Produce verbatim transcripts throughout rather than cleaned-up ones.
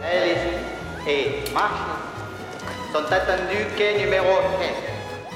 Allez-y et marchez. Sont attendus quai numéro quinze.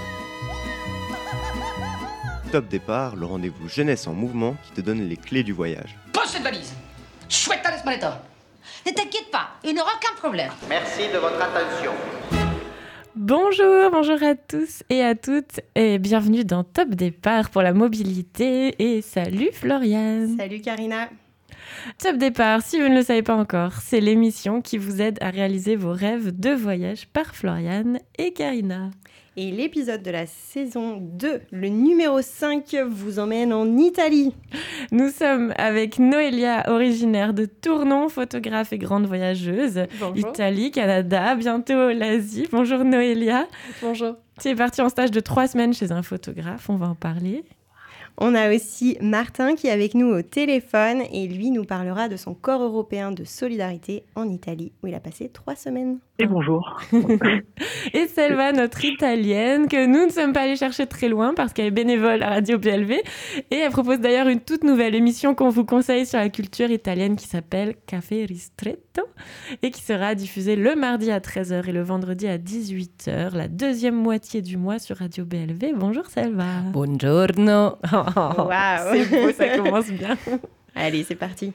Top Départ, le rendez-vous jeunesse en mouvement qui te donne les clés du voyage. Pose cette valise. Chouette ta l'esmaleta. Ne t'inquiète pas, il n'y aura aucun problème. Merci de votre attention. Bonjour, bonjour à tous et à toutes et bienvenue dans Top Départ pour la mobilité et salut Floriane. Salut Karina. Top Départ, si vous ne le savez pas encore, c'est l'émission qui vous aide à réaliser vos rêves de voyage par Floriane et Karina. Et l'épisode de la saison deux, le numéro cinq, vous emmène en Italie. Nous sommes avec Noélia, originaire de Tournon, photographe et grande voyageuse. Bonjour. Italie, Canada, bientôt l'Asie. Bonjour Noélia. Bonjour. Tu es partie en stage de trois semaines chez un photographe, on va en parler. On a aussi Martin qui est avec nous au téléphone et lui nous parlera de son corps européen de solidarité en Italie où il a passé trois semaines. Et bonjour. Et Selva, notre italienne, que nous ne sommes pas allés chercher très loin parce qu'elle est bénévole à Radio B L V. Et elle propose d'ailleurs une toute nouvelle émission qu'on vous conseille sur la culture italienne qui s'appelle Café Ristretto et qui sera diffusée le mardi à treize heures et le vendredi à dix-huit heures, la deuxième moitié du mois sur Radio B L V. Bonjour Selva. Buongiorno. Oh, Waouh. c'est beau, ça commence bien. Allez, c'est parti.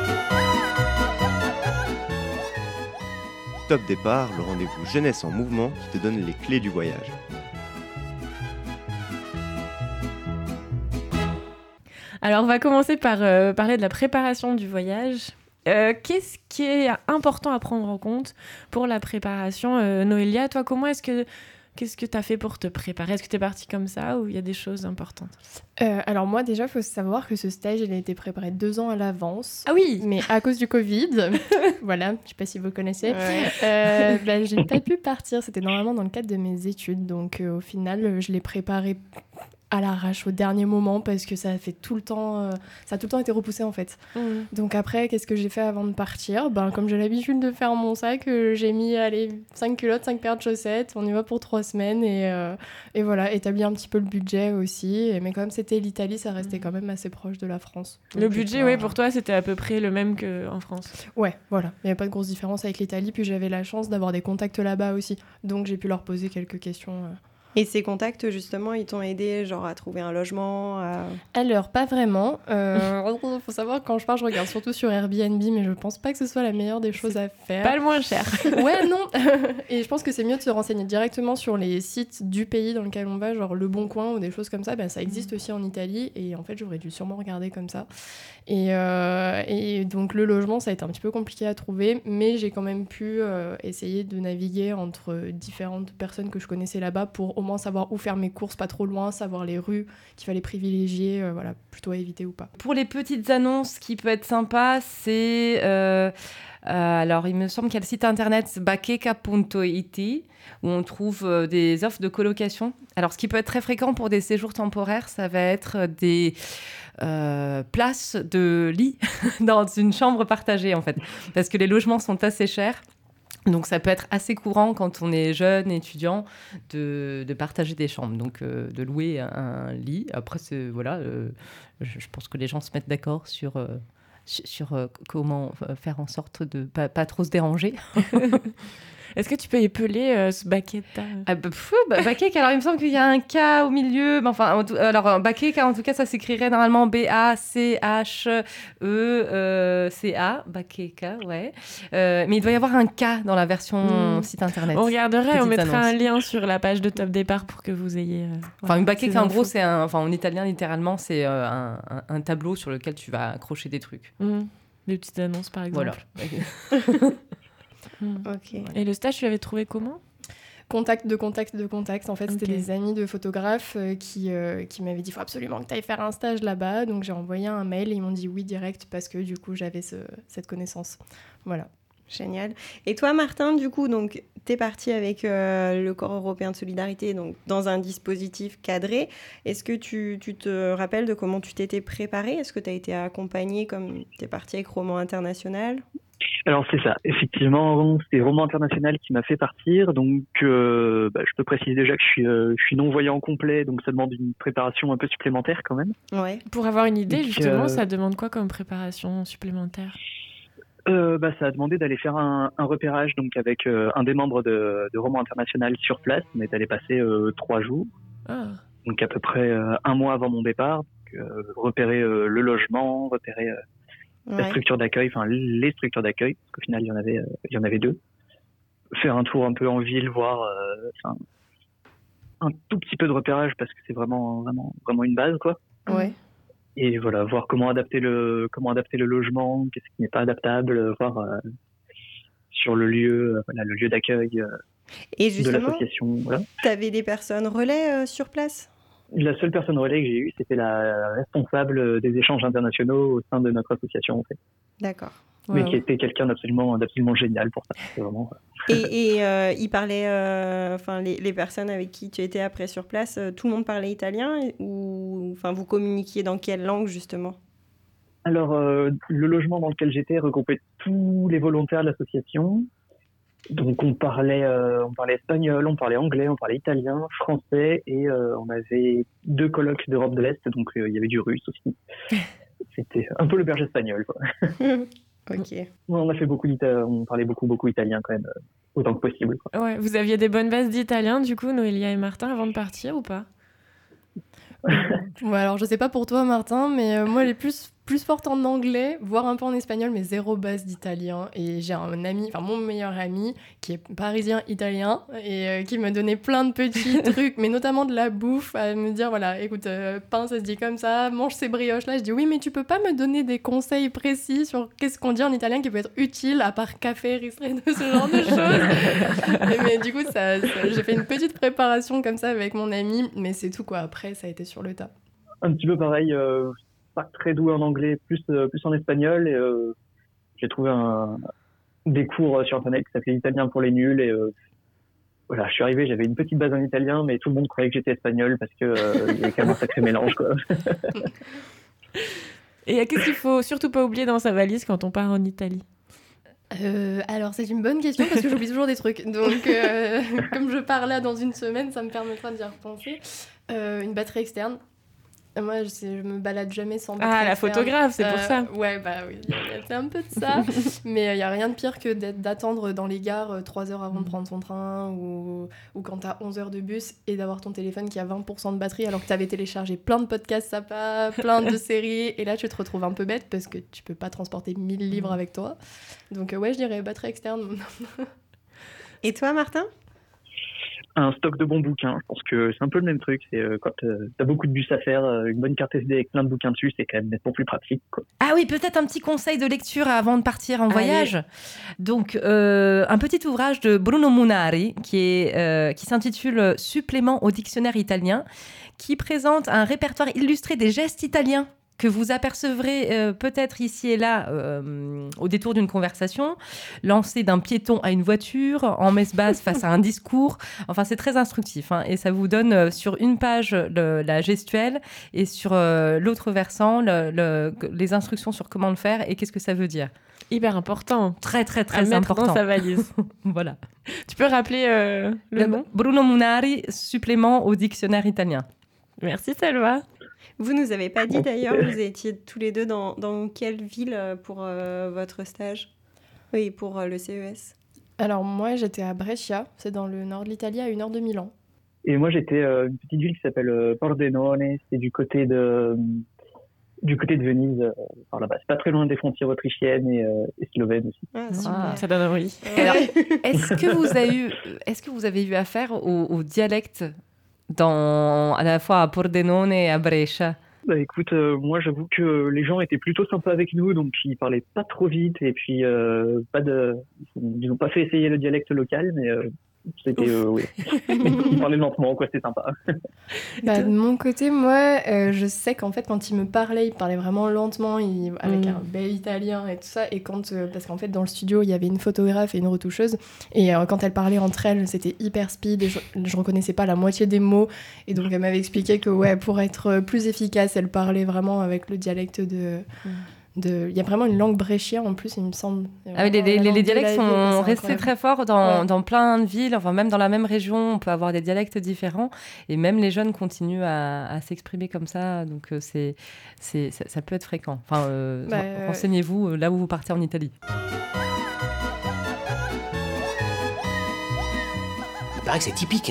Top Départ, le rendez-vous jeunesse en mouvement qui te donne les clés du voyage. Alors, on va commencer par euh, parler de la préparation du voyage. Euh, qu'est-ce qui est important à prendre en compte pour la préparation euh, Noélia, toi, comment est-ce que Qu'est-ce que tu as fait pour te préparer ? Est-ce que tu es partie comme ça ou il y a des choses importantes ? Euh, alors moi déjà, il faut savoir que ce stage, il a été préparé deux ans à l'avance. Ah oui ! Mais à cause du Covid, voilà, je ne sais pas si vous connaissez, Ouais. euh, bah, j'ai pas pu partir. C'était normalement dans le cadre de mes études. Donc euh, au final, je l'ai préparé à l'arrache au dernier moment parce que ça a fait tout le temps, euh, ça a tout le temps été repoussé en fait. Mmh. Donc après, qu'est-ce que j'ai fait avant de partir ? Ben, comme j'ai l'habitude de faire mon sac, euh, j'ai mis allez, cinq culottes, cinq paires de chaussettes, on y va pour trois semaines et, euh, et voilà, établir un petit peu le budget aussi. Et, mais comme c'était l'Italie, ça restait quand même assez proche de la France. Le Donc, budget, euh, ouais, pour toi, c'était à peu près le même qu'en France. Ouais, voilà. Il n'y avait pas de grosse différence avec l'Italie. Puis j'avais la chance d'avoir des contacts là-bas aussi. Donc j'ai pu leur poser quelques questions. euh. Et ces contacts, justement, ils t'ont aidé genre à trouver un logement à... Alors, pas vraiment. Il euh, faut savoir, quand je pars, je regarde surtout sur Airbnb, mais je pense pas que ce soit la meilleure des choses à faire. Pas le moins cher. Ouais, non. Et je pense que c'est mieux de se renseigner directement sur les sites du pays dans lequel on va, genre Le Bon Coin ou des choses comme ça. Ben, ça existe aussi en Italie et en fait, j'aurais dû sûrement regarder comme ça. Et, euh, et donc, le logement, ça a été un petit peu compliqué à trouver, mais j'ai quand même pu euh, essayer de naviguer entre différentes personnes que je connaissais là-bas pour au moins savoir où faire mes courses, pas trop loin, savoir les rues qu'il fallait privilégier, euh, voilà, plutôt à éviter ou pas. Pour les petites annonces qui peut être sympa, c'est... Euh, euh, alors, il me semble qu'il y a le site internet bacheca punto it où on trouve euh, des offres de colocation. Alors, ce qui peut être très fréquent pour des séjours temporaires, ça va être des... Euh, places de lit dans une chambre partagée, en fait. Parce que les logements sont assez chers. Donc, ça peut être assez courant quand on est jeune, étudiant, de, de partager des chambres. Donc, euh, de louer un, un lit. Après, c'est, voilà, euh, je, je pense que les gens se mettent d'accord sur, euh, sur, sur euh, comment faire en sorte de ne pas, pas trop se déranger. Est-ce que tu peux épeler euh, ce baqueta ? Ah bah, pfff, bah, baqueta, alors il me semble qu'il y a un K au milieu. Mais enfin, en tout, alors baqueta, en tout cas, ça s'écrirait normalement B A C H E C A. Baqueta, ouais. Euh, mais il doit y avoir un K dans la version mmh. site internet. On regarderait, on Petite mettra annonce. un lien sur la page de Top Départ pour que vous ayez. Euh, Enfin, voilà, une baqueta, ces en gros, infos. c'est un, enfin, en italien, littéralement, c'est euh, un, un, un tableau sur lequel tu vas accrocher des trucs. Mmh. Des petites annonces, par exemple. Voilà. Mmh. Ok. Et le stage, tu l'avais trouvé comment ? Contact de contact de contact. En fait, c'était Ok. des amis de photographes euh, qui, euh, qui m'avaient dit « faut absolument que tu ailles faire un stage là-bas ». Donc, j'ai envoyé un mail et ils m'ont dit oui direct parce que du coup, j'avais ce, cette connaissance. Voilà. Génial. Et toi, Martin, du coup, donc, t'es parti avec euh, le Corps européen de solidarité, donc dans un dispositif cadré. Est-ce que tu, tu te rappelles de comment tu t'étais préparé ? Est-ce que tu as été accompagné comme t'es parti avec Roman International ? Alors c'est ça, effectivement, c'est Roman International qui m'a fait partir, donc euh, bah, je peux préciser déjà que je suis, euh, je suis non-voyant complet, donc ça demande une préparation un peu supplémentaire quand même. Ouais. Pour avoir une idée, Donc, justement, euh, ça demande quoi comme préparation supplémentaire ? euh, bah, Ça a demandé d'aller faire un, un repérage donc avec euh, un des membres de, de Roman International sur place. On est allé passer euh, trois jours, Ah. donc à peu près euh, un mois avant mon départ. Donc, euh, repérer euh, le logement, repérer euh, Ouais. la structure d'accueil, enfin les structures d'accueil, parce qu'au final il y en avait, euh, il y en avait deux. Faire un tour un peu en ville, voir euh, un tout petit peu de repérage parce que c'est vraiment, vraiment, vraiment une base, quoi. Ouais. Et voilà, voir comment adapter le, comment adapter le logement, qu'est-ce qui n'est pas adaptable, voir euh, sur le lieu, euh, voilà, le lieu d'accueil euh, Et de justement, l'association. Voilà. tu avais des personnes relais euh, sur place? La seule personne relais que j'ai eue, c'était la responsable des échanges internationaux au sein de notre association, en fait. D'accord. Mais Ouais, qui était quelqu'un d'absolument, d'absolument génial pour ça. C'est vraiment. Et, et euh, ils parlaient, euh, enfin les, les personnes avec qui tu étais après sur place, euh, tout le monde parlait italien ou enfin vous communiquiez dans quelle langue justement? Alors, euh, le logement dans lequel j'étais regroupait tous les volontaires de l'association. Donc, on parlait, euh, on parlait espagnol, on parlait anglais, on parlait italien, français, et euh, on avait deux colloques d'Europe de l'Est, donc euh, il y avait du russe aussi. C'était un peu le berger espagnol, quoi. Ok. On a fait beaucoup d'italien, on parlait beaucoup, beaucoup italien quand même, euh, autant que possible, quoi. Ouais, vous aviez des bonnes bases d'italien, du coup, Noélia et Martin, avant de partir ou pas? Ouais, alors je sais pas pour toi, Martin, mais euh, moi, elle est plus, plus forte en anglais, voire un peu en espagnol, mais zéro base d'italien. Et j'ai un ami, enfin mon meilleur ami, qui est parisien italien et euh, qui me donnait plein de petits trucs, mais notamment de la bouffe, à me dire voilà, écoute, euh, pain, ça se dit comme ça, mange ces brioches-là. Je dis oui, mais tu peux pas me donner des conseils précis sur qu'est-ce qu'on dit en italien qui peut être utile, à part café, ristretto, ce genre de choses. Et, mais du coup, ça, ça- j'ai fait une petite préparation comme ça avec mon ami, mais c'est tout quoi. Après, ça a été sur le tas. Un petit peu pareil, euh, pas très doué en anglais, plus, euh, plus en espagnol, et euh, j'ai trouvé un, des cours sur internet qui s'appelait Italien pour les nuls, et euh, voilà, je suis arrivé, j'avais une petite base en italien, mais tout le monde croyait que j'étais espagnol parce que euh, il y avait quand même un sacré mélange, quoi. Et qu'est-ce qu'il faut surtout pas oublier dans sa valise quand on part en Italie? Euh, alors c'est une bonne question parce que j'oublie toujours des trucs. Donc euh, comme je pars là dans une semaine, ça me permettra d'y repenser. Euh, une batterie externe. Euh, Moi, je, sais, je me balade jamais sans batterie Ah, la externe. photographe, c'est pour Euh, ça. Ouais, bah oui, il y a- c'est un peu de ça. Mais il n'y a rien de pire que d'être- d'attendre dans les gares euh, trois heures avant de prendre son train ou, ou quand t'as onze heures de bus et d'avoir ton téléphone qui a vingt pour cent de batterie alors que t'avais téléchargé plein de podcasts sympas, plein de séries. Et là, tu te retrouves un peu bête parce que tu peux pas transporter mille livres avec toi. Donc euh, ouais, je dirais batterie externe. Et toi, Martin? Un stock de bons bouquins, je pense que c'est un peu le même truc, c'est euh, quand euh, t'as beaucoup de bus à faire, euh, une bonne carte S D avec plein de bouquins dessus, c'est quand même nettement plus pratique, quoi. Ah oui, peut-être un petit conseil de lecture avant de partir en Allez. voyage. Donc, euh, un petit ouvrage de Bruno Munari qui, est, euh, qui s'intitule Supplément au dictionnaire italien, qui présente un répertoire illustré des gestes italiens que vous apercevrez euh, peut-être ici et là euh, au détour d'une conversation, lancé d'un piéton à une voiture, en messe basse face à un discours. Enfin, c'est très instructif, hein, et ça vous donne euh, sur une page le- la gestuelle et sur euh, l'autre versant le- le- les instructions sur comment le faire et qu'est-ce que ça veut dire. Hyper important. Très, très, À très mettre important. dans sa valise. Voilà. Tu peux rappeler euh, le Le- nom? Bruno Munari, supplément au dictionnaire italien. Merci, Selva. Vous nous avez pas dit d'ailleurs, vous étiez tous les deux dans, dans quelle ville euh, pour euh, votre stage? Oui, pour euh, le C E S. Alors moi, j'étais à Brescia, c'est dans le nord de l'Italie, à une heure de Milan. Et moi, j'étais euh, une petite ville qui s'appelle euh, Pordenone, c'est du côté de du côté de Venise, euh, par là-bas. C'est pas très loin des frontières autrichiennes et, euh, et slovènes aussi. Ah, super. Ça donne envie. Alors, est-ce que vous avez eu, est-ce que vous avez eu affaire au, au dialecte dans, à la fois à Pordenone et à Brescia? Bah écoute, euh, moi j'avoue que les gens étaient plutôt sympas avec nous, donc ils parlaient pas trop vite et puis euh, pas de, ils ont pas fait essayer le dialecte local, mais euh, c'était, euh, oui, ils parlaient lentement, quoi, c'était sympa. Bah, de mon côté, moi, euh, je sais qu'en fait, quand il me parlait, il parlait vraiment lentement, il- avec Mm. un bel italien et tout ça. Et quand, euh, parce qu'en fait, dans le studio, il y avait une photographe et une retoucheuse. Et euh, quand elles parlaient entre elles, c'était hyper speed et je, je reconnaissais pas la moitié des mots. Et donc, elle m'avait expliqué que, ouais, pour être plus efficace, elle parlait vraiment avec le dialecte de, de... Il y a vraiment une langue brescia en plus, il me semble. Ah oui, les, les, les, les dialectes vie, sont restés incroyable. très forts dans, Ouais. dans plein de villes, enfin même dans la même région, on peut avoir des dialectes différents et même les jeunes continuent à, à s'exprimer comme ça, donc euh, c'est, c'est, ça, ça peut être fréquent. Enfin, euh, Bah, ren- renseignez-vous euh, là où vous partez en Italie. Il paraît que c'est typique.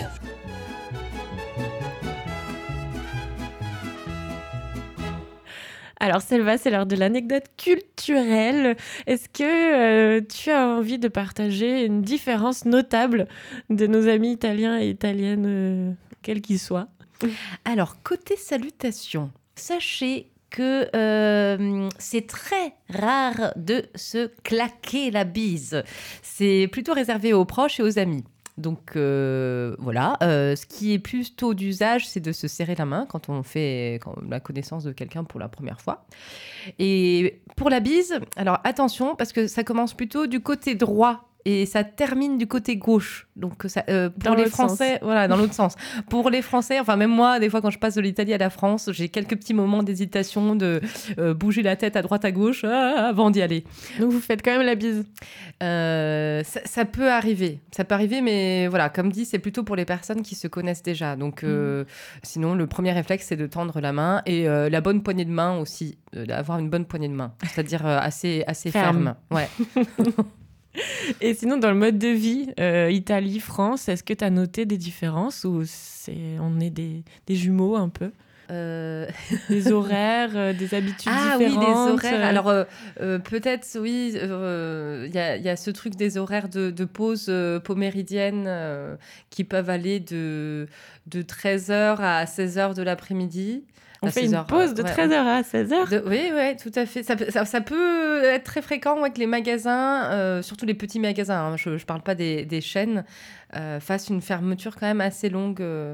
Alors Selva, c'est l'heure de l'anecdote culturelle. Est-ce que euh, tu as envie de partager une différence notable de nos amis italiens et italiennes, euh, quels qu'ils soient? Alors, côté salutations, sachez que euh, c'est très rare de se claquer la bise. C'est plutôt réservé aux proches et aux amis. Donc euh, voilà, euh, ce qui est plutôt d'usage, c'est de se serrer la main quand on fait quand, la connaissance de quelqu'un pour la première fois. Et pour la bise, alors attention, parce que ça commence plutôt du côté droit et ça termine du côté gauche. Donc ça, euh, pour Dans les l'autre Français, sens. voilà, dans l'autre sens. Pour les Français, enfin même moi, des fois quand je passe de l'Italie à la France, j'ai quelques petits moments d'hésitation, de euh, bouger la tête à droite à gauche ah, avant d'y aller. Donc vous faites quand même la bise. Euh, ça, ça peut arriver, ça peut arriver, mais voilà, comme dit, c'est plutôt pour les personnes qui se connaissent déjà. Donc, euh, mmh. sinon, le premier réflexe, c'est de tendre la main et euh, la bonne poignée de main aussi, euh, d'avoir une bonne poignée de main, c'est-à-dire euh, assez, assez ferme. ferme. Ouais. Et sinon, dans le mode de vie, euh, Italie, France, est-ce que tu as noté des différences ou c'est, on est des, des jumeaux un peu? Euh... Des horaires, euh, des habitudes ah, différentes. Ah oui, des horaires. Alors, euh, euh, peut-être, oui, il euh, y, y a ce truc des horaires de, de pause euh, poméridienne euh, qui peuvent aller de, de treize heures à seize heures de l'après-midi. On fait une pause de ouais. treize heures à seize heures de, Oui, oui, tout à fait. Ça, ça, ça peut être très fréquent ouais, que les magasins, euh, surtout les petits magasins, hein, je ne parle pas des, des chaînes, euh, fassent une fermeture quand même assez longue. Euh,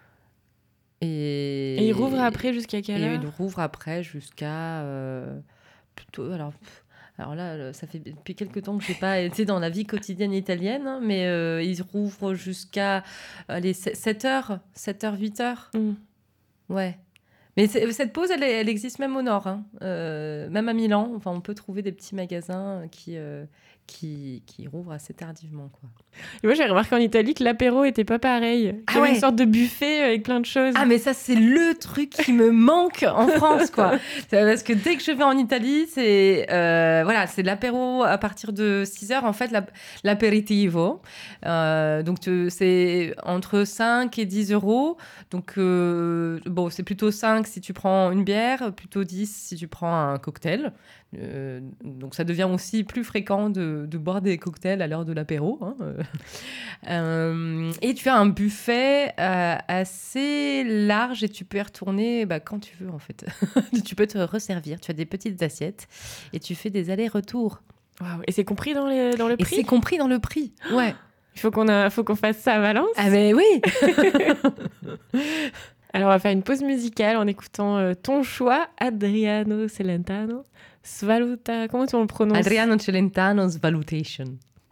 et, et ils rouvrent après jusqu'à quelle heure? Et ils rouvrent après jusqu'à... Euh, plutôt... Alors, alors là, ça fait depuis quelques temps que je n'ai pas été dans la vie quotidienne italienne, hein, mais euh, ils rouvrent jusqu'à allez, sept heures, sept heures, huit heures. Mm. Ouais. Mais cette pause, elle, elle existe même au nord, hein. euh, même à Milan. Enfin, on peut trouver des petits magasins qui, euh, qui, qui rouvrent assez tardivement, quoi. Et moi, j'ai remarqué en Italie que l'apéro était pas pareil. Ah Il y avait ouais. une sorte de buffet avec plein de choses. Ah, mais ça, c'est le truc qui me manque en France, quoi. Parce que dès que je vais en Italie, c'est, euh, voilà, c'est l'apéro à partir de six heures, en fait, l'aperitivo. Euh, donc, tu, c'est entre cinq et dix euros. Donc, euh, bon, c'est plutôt cinq si tu prends une bière, plutôt dix si tu prends un cocktail. Euh, donc, ça devient aussi plus fréquent de, de boire des cocktails à l'heure de l'apéro, hein. Euh, et tu as un buffet euh, assez large et tu peux y retourner bah, quand tu veux, en fait. Tu peux te resservir, tu as des petites assiettes et tu fais des allers-retours. Wow. Et c'est compris dans, les, dans le prix? Et c'est compris dans le prix, ouais. Il faut qu'on, a, faut qu'on fasse ça à Valence. Ah mais oui. Alors on va faire une pause musicale en écoutant euh, ton choix, Adriano Celentano, Svaluta, comment tu le prononces? Adriano Celentano, Svalutation.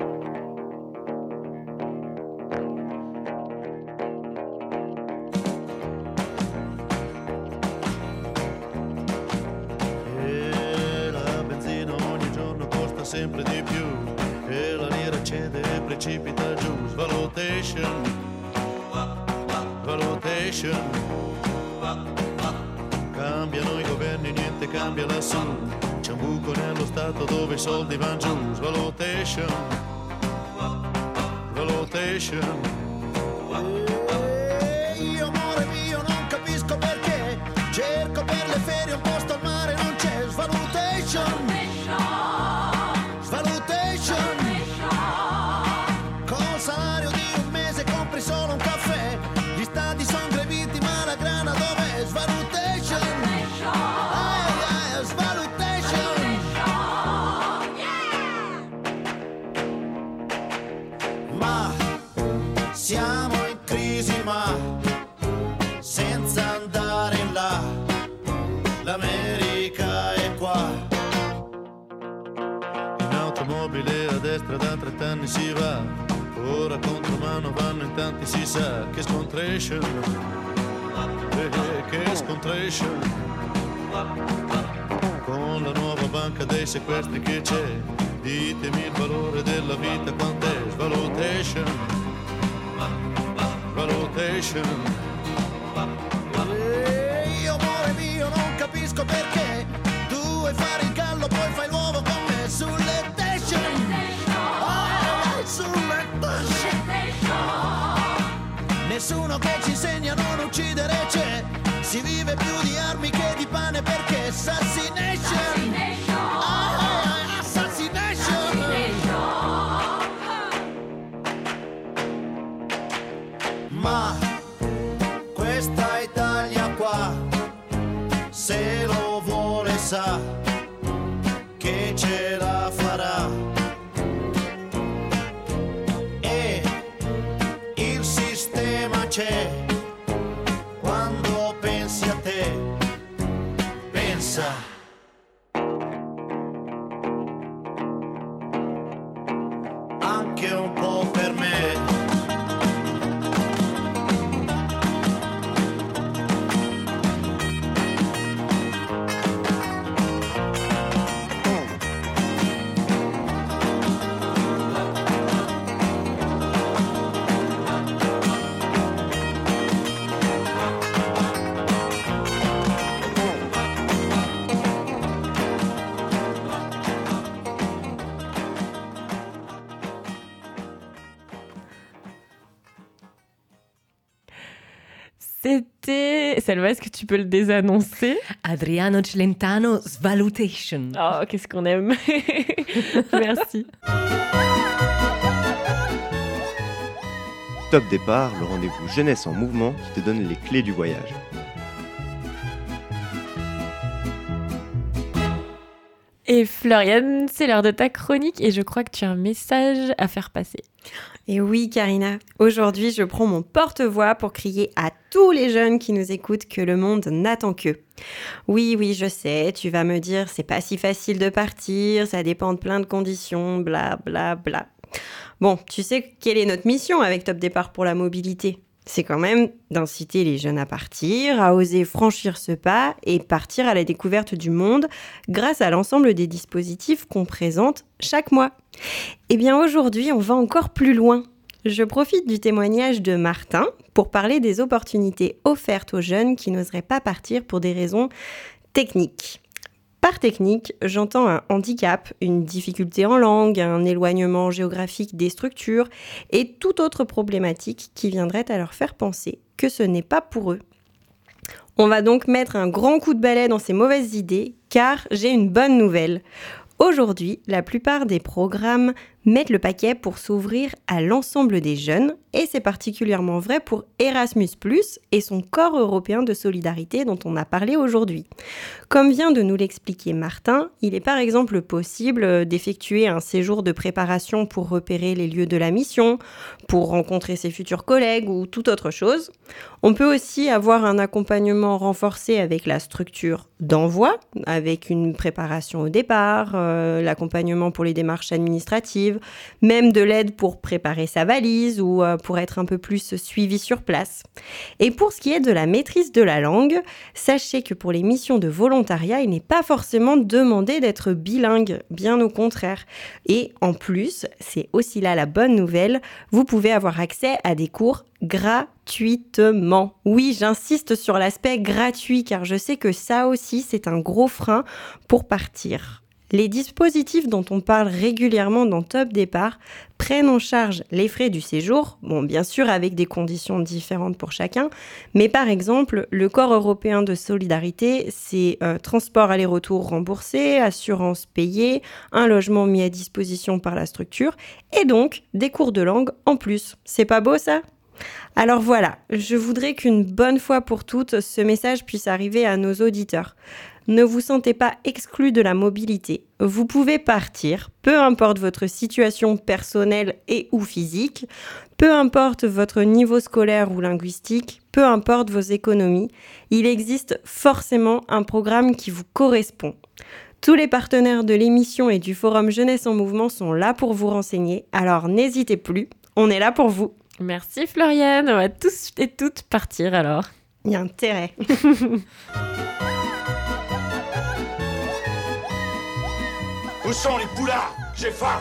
Sempre di più e la lira cede e precipita giù. Svalutation, valutation. Cambiano i governi, niente cambia lassù. C'è un buco nello stato dove i soldi van giù. Svalutation, valutation. E io amore mio non capisco perché. Cerco per le ferie un posto al mare non c'è. Svalutation. Da trent'anni si va, ora contromano vanno in tanti, si sa che scontration, eh, che scontration, con la nuova banca dei sequestri che c'è. Ditemi il valore della vita quant'è. Valutation, valutation. Ehi, amore mio, non capisco perché tu vuoi fare il gallo, poi fai l'uovo con me sulle station. Oh, sulle station. Nessuno che ci insegna a non uccidere c'è. Si vive più di armi che di pane perché assassination. Oh, assassination. Ma questa Italia qua, se lo vuole sa che ce la farà. E il sistema c'è. Quando pensi a te, pensa. Anche un po' per me. C'était... Selva, est-ce que tu peux le désannoncer? Adriano Celentano, Svalutation. Oh, qu'est-ce qu'on aime. Merci. Top Départ, le rendez-vous jeunesse en mouvement qui te donne les clés du voyage. Et Floriane, c'est l'heure de ta chronique et je crois que tu as un message à faire passer. Et oui, Karina, aujourd'hui, je prends mon porte-voix pour crier à tous les jeunes qui nous écoutent que le monde n'attend qu'eux. Oui, oui, je sais, tu vas me dire, c'est pas si facile de partir, ça dépend de plein de conditions, bla bla bla. Bon, tu sais quelle est notre mission avec Top Départ pour la mobilité ? C'est quand même d'inciter les jeunes à partir, à oser franchir ce pas et partir à la découverte du monde grâce à l'ensemble des dispositifs qu'on présente chaque mois. Eh bien aujourd'hui, on va encore plus loin. Je profite du témoignage de Martin pour parler des opportunités offertes aux jeunes qui n'oseraient pas partir pour des raisons techniques. Par technique, j'entends un handicap, une difficulté en langue, un éloignement géographique des structures et toute autre problématique qui viendrait à leur faire penser que ce n'est pas pour eux. On va donc mettre un grand coup de balai dans ces mauvaises idées, car j'ai une bonne nouvelle. Aujourd'hui, la plupart des programmes mettent le paquet pour s'ouvrir à l'ensemble des jeunes, et c'est particulièrement vrai pour Erasmus plus, et son corps européen de solidarité dont on a parlé aujourd'hui. Comme vient de nous l'expliquer Martin, il est par exemple possible d'effectuer un séjour de préparation pour repérer les lieux de la mission, pour rencontrer ses futurs collègues ou toute autre chose. On peut aussi avoir un accompagnement renforcé avec la structure d'envoi, avec une préparation au départ, euh, l'accompagnement pour les démarches administratives, même de l'aide pour préparer sa valise ou euh, pour être un peu plus suivi sur place. Et pour ce qui est de la maîtrise de la langue, sachez que pour les missions de volontariat, il n'est pas forcément demandé d'être bilingue, bien au contraire. Et en plus, c'est aussi là la bonne nouvelle, vous pouvez avoir accès à des cours gratuitement. Oui, j'insiste sur l'aspect gratuit car je sais que ça aussi, c'est un gros frein pour partir. Les dispositifs dont on parle régulièrement dans Top Départ prennent en charge les frais du séjour, bon bien sûr avec des conditions différentes pour chacun, mais par exemple, le corps européen de solidarité, c'est euh, transport aller-retour remboursé, assurance payée, un logement mis à disposition par la structure, et donc des cours de langue en plus. C'est pas beau ça ? Alors voilà, je voudrais qu'une bonne fois pour toutes, ce message puisse arriver à nos auditeurs. Ne vous sentez pas exclus de la mobilité. Vous pouvez partir, peu importe votre situation personnelle et ou physique, peu importe votre niveau scolaire ou linguistique, peu importe vos économies, il existe forcément un programme qui vous correspond. Tous les partenaires de l'émission et du Forum Jeunesse en Mouvement sont là pour vous renseigner, alors n'hésitez plus, on est là pour vous. Merci Floriane, on va tous et toutes partir alors. Il y a intérêt. Où sont les poulards? J'ai faim.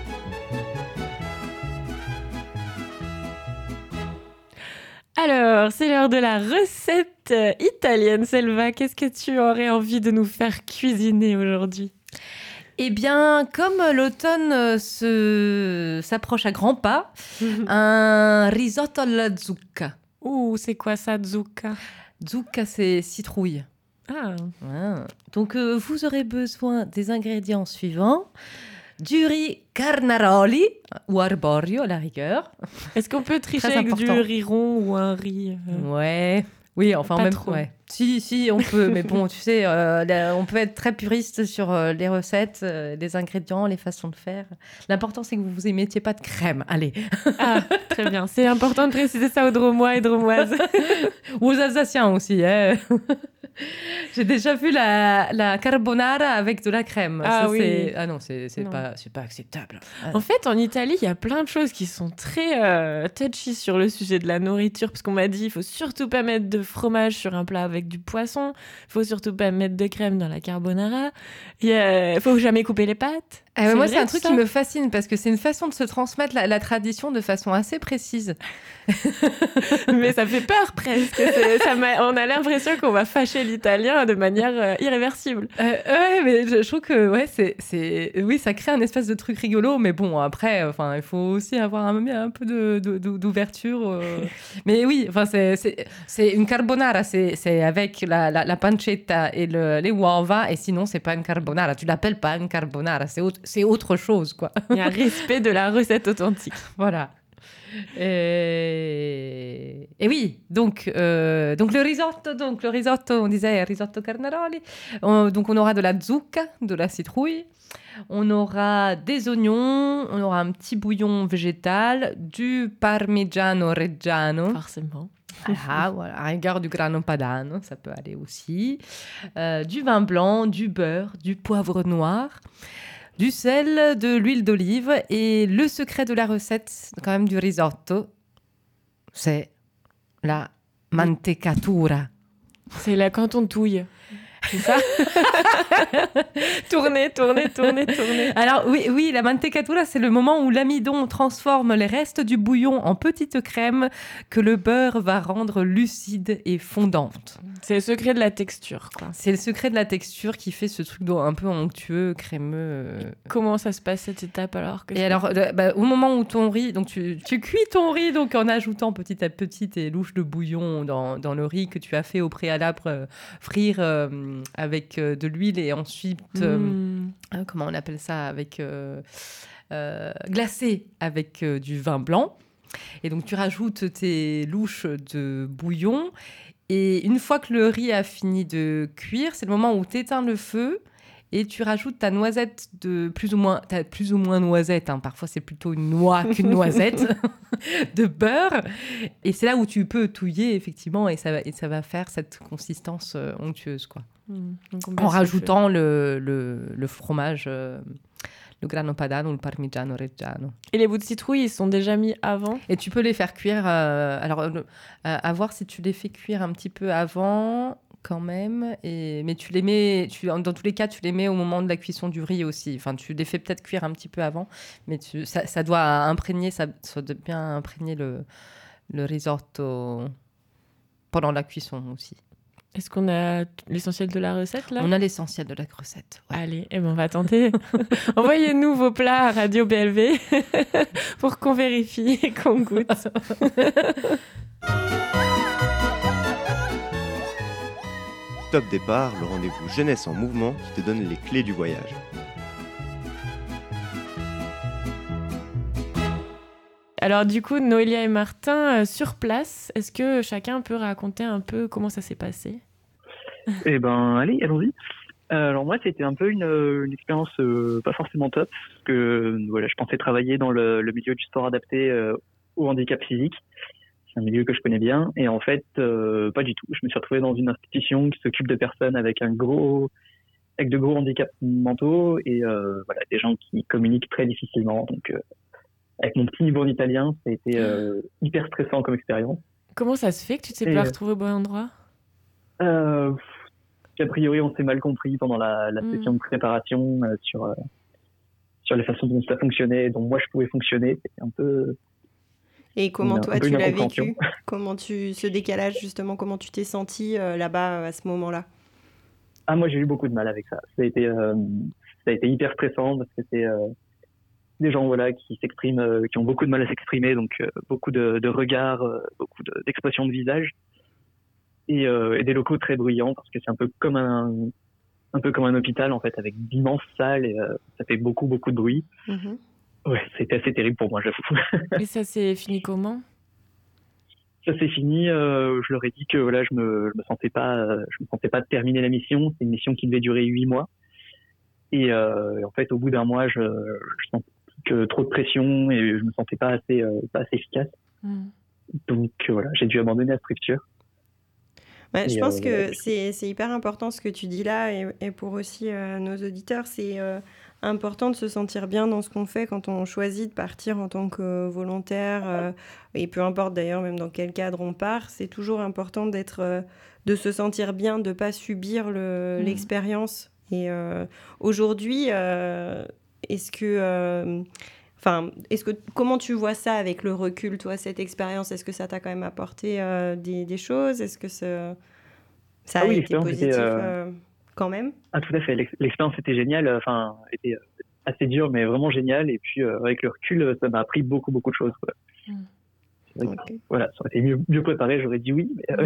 Alors, c'est l'heure de la recette italienne. Selva, qu'est-ce que tu aurais envie de nous faire cuisiner aujourd'hui? Eh bien, comme l'automne se... s'approche à grands pas, un risotto alla zucca. Ouh, c'est quoi ça, zucca? Zucca, c'est citrouille. Ah. Ah. Donc, euh, vous aurez besoin des ingrédients suivants. Du riz carnaroli, ou arborio à la rigueur. Est-ce qu'on peut tricher Très avec du important. riz rond ou un riz euh, Ouais. Oui, enfin, Pas même. trop. Ouais. Si, si, on peut. Mais bon, tu sais, euh, là, on peut être très puriste sur euh, les recettes, euh, les ingrédients, les façons de faire. L'important, c'est que vous vous émettiez pas de crème. Allez. Ah, très bien. C'est important de préciser ça aux Dromois et Dromoises. Ou aux Alsaciens aussi. Hein. J'ai déjà vu la, la carbonara avec de la crème. Ah Ça, oui. c'est... Ah non, c'est, c'est, Non. pas, c'est pas acceptable. Ah. En fait, en Italie, il y a plein de choses qui sont très euh, touchy sur le sujet de la nourriture, parce qu'on m'a dit il faut surtout pas mettre de fromage sur un plat avec du poisson, il faut surtout pas mettre de crème dans la carbonara, il euh, faut jamais couper les pâtes. Ah ouais, moi, vrai, c'est un truc ça qui me fascine parce que c'est une façon de se transmettre la, la tradition de façon assez précise. Mais ça fait peur presque. C'est- ça m'a- on a l'impression qu'on va fâcher l'italien de manière euh, irréversible. Euh, ouais, mais je, je trouve que ouais, c'est, c'est... Oui, ça crée un espèce de truc rigolo, mais bon, après, enfin, il faut aussi avoir un, un peu de, de- de- d'ouverture. euh. Mais oui, enfin, c'est, c'est, c'est une carbonara, c'est, c'est avec la, la, la pancetta et le, les uova, et sinon, c'est pas une carbonara. Tu l'appelles pas une carbonara, c'est autre, c'est autre chose, quoi. Il y a un respect de la recette authentique. Voilà. Et, et oui, donc, euh, donc le risotto, donc le risotto, on disait risotto carnaroli. On- donc on aura de la zucca, de la citrouille. On aura des oignons, on aura un petit bouillon végétal, du parmigiano reggiano. Forcément. Ah, voilà, à rigueur du grano padano, ça peut aller aussi. Euh, du vin blanc, du beurre, du poivre noir, du sel, de l'huile d'olive. Et le secret de la recette, quand même, du risotto, c'est la mantecatura. C'est là quand on touille. C'est ça? Tourner, tourner, tourner, tourner. Alors oui, oui, la mantecatura, c'est le moment où l'amidon transforme les restes du bouillon en petite crème que le beurre va rendre lucide et fondante. C'est le secret de la texture, quoi. C'est le secret de la texture qui fait ce truc d'eau un peu onctueux, crémeux. euh. Comment ça se passe cette étape alors que Et alors, le- bah, au moment où ton riz, donc tu, tu cuis ton riz donc en ajoutant petit à petit tes louches de bouillon dans, dans le riz que tu as fait au préalable euh, frire euh, avec euh, de l'huile et ensuite, euh, Mmh. euh, comment on appelle ça, avec euh, euh, glacé avec euh, du vin blanc. Et donc tu rajoutes tes louches de bouillon. Et une fois que le riz a fini de cuire, c'est le moment où tu éteins le feu et tu rajoutes ta noisette de plus ou moins, t'as plus ou moins noisette, hein, parfois c'est plutôt une noix qu'une noisette, de beurre. Et c'est là où tu peux touiller, effectivement, et ça va, et ça va faire cette consistance euh, onctueuse, quoi. Mmh. Donc on En baisse le rajoutant le, le, le fromage, euh, le grano padano ou le parmigiano reggiano. feu. Et les bouts de citrouille, ils sont déjà mis avant? Et tu peux les faire cuire. euh, alors, euh, à voir si tu les fais cuire un petit peu avant, quand même. Et, mais tu les mets, tu, dans tous les cas, tu les mets au moment de la cuisson du riz aussi. Enfin, tu les fais peut-être cuire un petit peu avant, mais tu, ça, ça doit imprégner, ça, ça doit bien imprégner le, le risotto pendant la cuisson aussi. Est-ce qu'on a t- l'essentiel de la recette là? On a l'essentiel de la recette. Ouais. Allez, eh ben on va tenter. Envoyez-nous vos plats à Radio B L V pour qu'on vérifie et qu'on goûte. Top Départ, le rendez-vous jeunesse en mouvement qui te donne les clés du voyage. Alors du coup, Noélia et Martin, euh, sur place, est-ce que chacun peut raconter un peu comment ça s'est passé? Eh ben, allez, allons-y. Euh, alors moi, c'était un peu une, euh, une expérience euh, pas forcément top, parce que euh, voilà, je pensais travailler dans le, le milieu du sport adapté euh, au handicap physique. C'est un milieu que je connais bien, et en fait, euh, pas du tout. Je me suis retrouvé dans une institution qui s'occupe de personnes avec un gros, avec de gros handicaps mentaux, et euh, voilà, des gens qui communiquent très difficilement. Donc, euh, avec mon petit niveau en italien, ça a été euh, hyper stressant comme expérience. Comment ça se fait que tu t'es Et, pas euh, retrouvé au bon endroit? Euh, a priori, on s'est mal compris pendant la, la Mm. session de préparation euh, sur, euh, sur la façon dont ça fonctionnait, dont moi je pouvais fonctionner. C'était un peu. Et comment une, toi un peu tu une l'as incompréhension. vécu? Comment tu ce décalage justement, comment tu t'es senti euh, là-bas à ce moment-là? Ah, moi j'ai eu beaucoup de mal avec ça. Ça a été, euh, ça a été hyper stressant parce que c'est euh, des gens voilà qui s'expriment, euh, qui ont beaucoup de mal à s'exprimer, donc euh, beaucoup de, de regards, euh, beaucoup de, d'expressions de visage, et, euh, et des locaux très bruyants parce que c'est un peu comme un, un peu comme un hôpital en fait, avec d'immenses salles et euh, ça fait beaucoup beaucoup de bruit. Mm-hmm. Ouais, c'était assez terrible pour moi, j'avoue. Et ça s'est fini comment? Ça s'est fini. Euh, je leur ai dit que voilà, je me, je me sentais pas, euh, je me sentais pas de terminer la mission. C'est une mission qui devait durer huit mois. Et, euh, et en fait, au bout d'un mois, je, je sentais que trop de pression et je me sentais pas assez, euh, pas assez efficace. Mm. Donc euh, voilà, j'ai dû abandonner la structure. Ouais, je Et, pense euh, que voilà. c'est, c'est hyper important ce que tu dis là, et, et pour aussi euh, nos auditeurs, c'est euh, important de se sentir bien dans ce qu'on fait quand on choisit de partir en tant que volontaire, euh, et peu importe d'ailleurs même dans quel cadre on part, c'est toujours important d'être, euh, de se sentir bien, de ne pas subir le, Mmh. l'expérience. Et euh, aujourd'hui, euh, est-ce que... euh, Enfin, est-ce que, comment tu vois ça avec le recul, toi, cette expérience? Est-ce que ça t'a quand même apporté euh, des, des choses? Est-ce que ça, ça a Ah oui, été l'expérience positif était, euh, euh, quand même? Ah tout à fait. L'ex- L'expérience était géniale. Enfin, était euh, assez dure, mais vraiment géniale. Et puis euh, avec le recul, ça m'a appris beaucoup beaucoup de choses. Quoi. Mm. C'est vrai que, Ok. voilà, ça aurait été mieux, mieux préparé. J'aurais dit oui, mais, euh,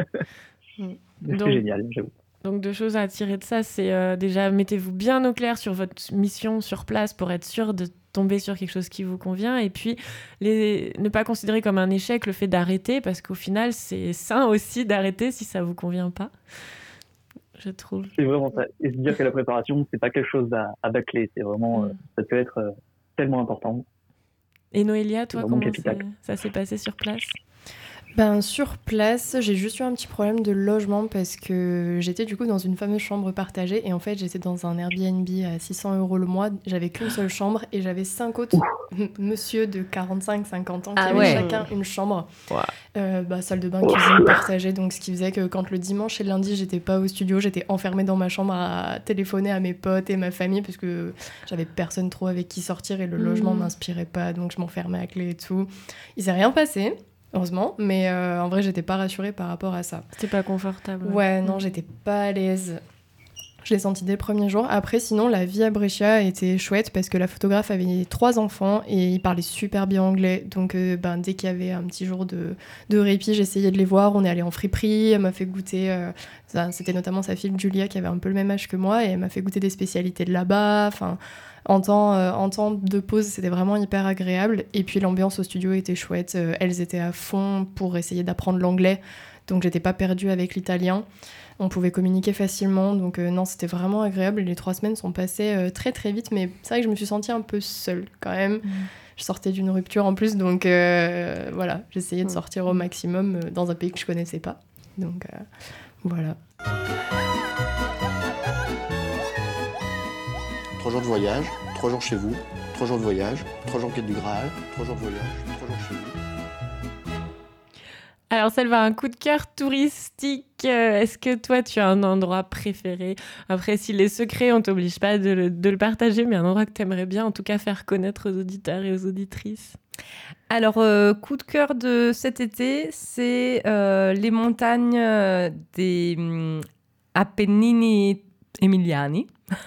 Mm. mais c'était Donc- génial, j'avoue. Donc deux choses à tirer de ça, c'est euh, déjà mettez-vous bien au clair sur votre mission sur place pour être sûr de tomber sur quelque chose qui vous convient, et puis les... ne pas considérer comme un échec le fait d'arrêter, parce qu'au final c'est sain aussi d'arrêter si ça vous convient pas, je trouve. C'est vraiment ça. Et se dire que la préparation, c'est pas quelque chose à, à bâcler. C'est vraiment, Mm. euh, ça peut être euh, tellement important. Et Noélia, toi, Vraiment comment capital. c'est- ça s'est passé sur place? Ben, sur place, j'ai juste eu un petit problème de logement parce que j'étais du coup dans une fameuse chambre partagée et en fait j'étais dans un Airbnb à six cents euros le mois. J'avais qu'une seule chambre et j'avais cinq autres m- monsieur de quarante-cinq cinquante ans qui Ah avaient ouais. chacun une chambre. Wow. Euh, bah, salle de bain, cuisine partagée, donc ce qui faisait que quand le dimanche et le lundi j'étais pas au studio, j'étais enfermée dans ma chambre à téléphoner à mes potes et ma famille parce que j'avais personne trop avec qui sortir et le Mhm. logement m'inspirait pas, donc je m'enfermais à clé et tout. Il s'est rien passé. Heureusement, mais euh, en vrai, j'étais pas rassurée par rapport à ça. C'était pas confortable. Ouais, non, j'étais pas à l'aise. Je l'ai senti dès le premier jour. Après, sinon, la vie à Brescia était chouette parce que la photographe avait trois enfants et il parlait super bien anglais. Donc, euh, ben, dès qu'il y avait un petit jour de, de répit, j'essayais de les voir. On est allé en friperie, elle m'a fait goûter. Euh, ça, c'était notamment sa fille Julia qui avait un peu le même âge que moi et elle m'a fait goûter des spécialités de là-bas. Enfin, en temps, euh, en temps de pause, c'était vraiment hyper agréable. Et puis, l'ambiance au studio était chouette. Euh, elles étaient à fond pour essayer d'apprendre l'anglais. Donc, j'étais pas perdue avec l'italien. On pouvait communiquer facilement, donc euh, non, c'était vraiment agréable. Les trois semaines sont passées euh, très très vite, mais c'est vrai que je me suis sentie un peu seule quand même. Mmh. Je sortais d'une rupture en plus, donc euh, voilà, j'essayais de Mmh. sortir au maximum euh, dans un pays que je connaissais pas. Donc euh, voilà. Trois jours de voyage, trois jours chez vous, trois jours de voyage, trois jours quête du Graal, trois jours de voyage, trois jours chez vous. Alors, Selva, un coup de cœur touristique. euh, Est-ce que toi, tu as un endroit préféré? Après, si les secrets, on t'oblige pas de le, de le partager, mais un endroit que tu aimerais bien, en tout cas, faire connaître aux auditeurs et aux auditrices. Alors, euh, coup de cœur de cet été, c'est euh, les montagnes euh, des hum, Appennini Emiliani.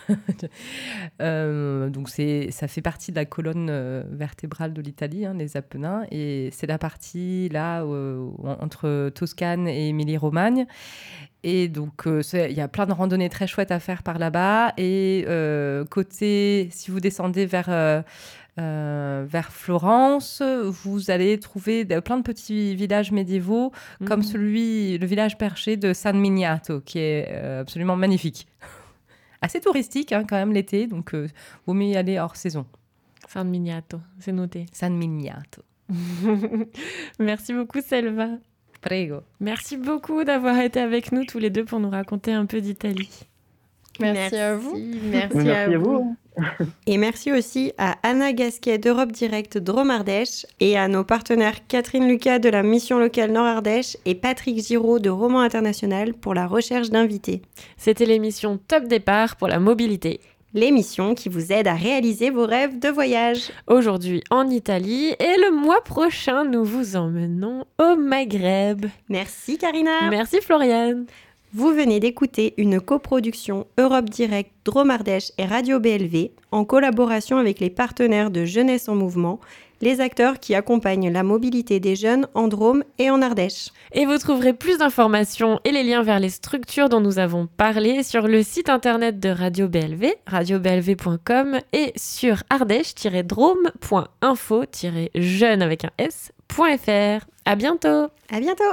Euh, donc c'est, ça fait partie de la colonne euh, vertébrale de l'Italie, hein, les Apennins, et c'est la partie là euh, entre Toscane et Émilie-Romagne. Et donc euh, c'est- il y a plein de randonnées très chouettes à faire par là-bas. Et euh, côté, si vous descendez vers euh, euh, vers Florence, vous allez trouver de- plein de petits villages médiévaux, Mhm. comme celui, le village perché de San Miniato, qui est euh, absolument magnifique. Assez touristique hein, quand même l'été, donc euh, vaut mieux y aller hors saison. San Miniato, c'est noté. San Miniato. Merci beaucoup, Selva. Prego. Merci beaucoup d'avoir été avec nous tous les deux pour nous raconter un peu d'Italie. Merci, à vous. Merci, Merci à, à vous. vous. Et merci aussi à Anna Gasquet d'Europe Direct Drôme-Ardèche et à nos partenaires Catherine Lucas de la mission locale Nord-Ardèche et Patrick Giraud de Roman International pour la recherche d'invités. C'était l'émission Top Départ pour la mobilité. l'émission qui vous aide à réaliser vos rêves de voyage. Aujourd'hui en Italie et le mois prochain, nous vous emmenons au Maghreb. Merci Karina. Merci Floriane. Vous venez d'écouter une coproduction Europe Direct, Drôme Ardèche et Radio B L V en collaboration avec les partenaires de Jeunesse en Mouvement, les acteurs qui accompagnent la mobilité des jeunes en Drôme et en Ardèche. Et vous trouverez plus d'informations et les liens vers les structures dont nous avons parlé sur le site internet de Radio B L V, radio b l v point com et sur ardèche tiret drôme point info tiret jeune avec un s.fr. À bientôt. À bientôt.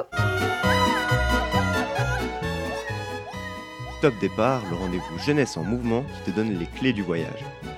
Top Départ, le rendez-vous Jeunesse en Mouvement qui te donne les clés du voyage.